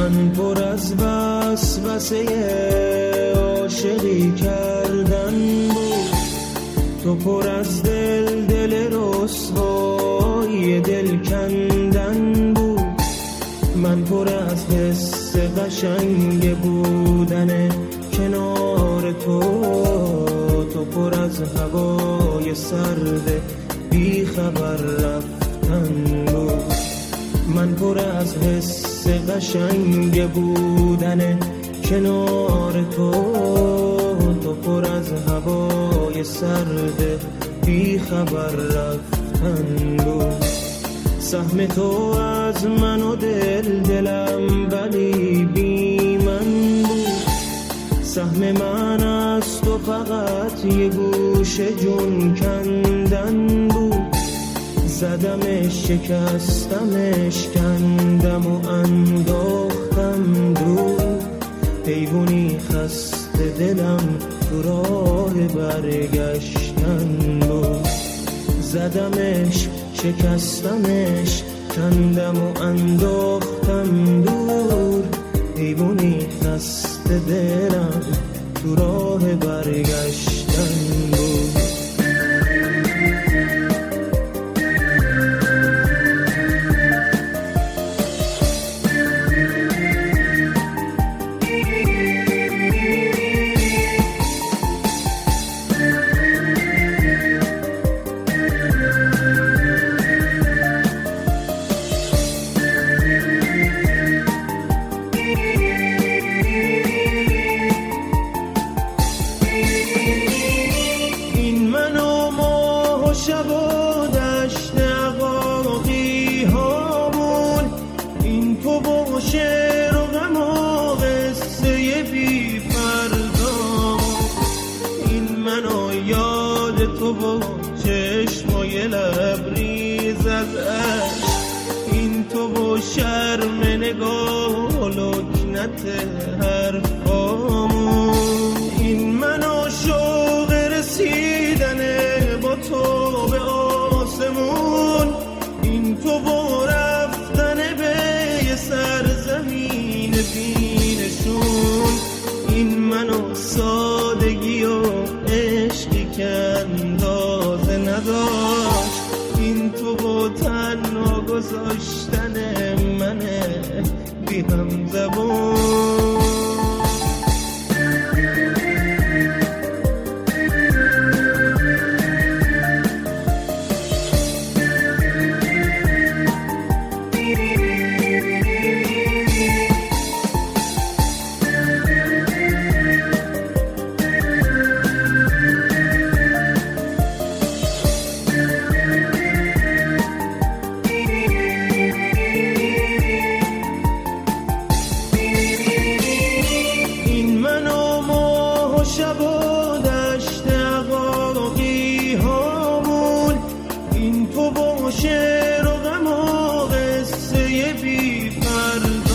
من پر از وسوسه عاشقی کردن بود، تو پر از دل رسوای دل کندن بود. من پر از حس قشنگ بودن کنار تو پر از هوای سرد بی خبر رفتن بود. من پر از حس قشنگ بودن کنار تو پر از هوای سرد بی خبر رفتن بود. سهم تو از من و دلم ولی بی من بود. سهم من از تو فقط یه گوشه جون کندن بود. زدمش شکستمش کندم و انداختم دور. حیوانی خسته دلم تو راه برگشتن بود. زدمش شکستمش کندم و انداختم دور. حیوانی خسته دلم تو راه برگشتن بود. چشمای لبریز از عشق، این تو و شرم نگاه و لکنت حرفامون. این من و شوق رسیدن با تو به آسمون. این تو و رفتن به یه سرزمین بینشون. این من و سادگی و عشقی که اندازه نداشت. این تو با تنها گذاشتن من بی هم زبون. شعر و غم و قصه بی پرده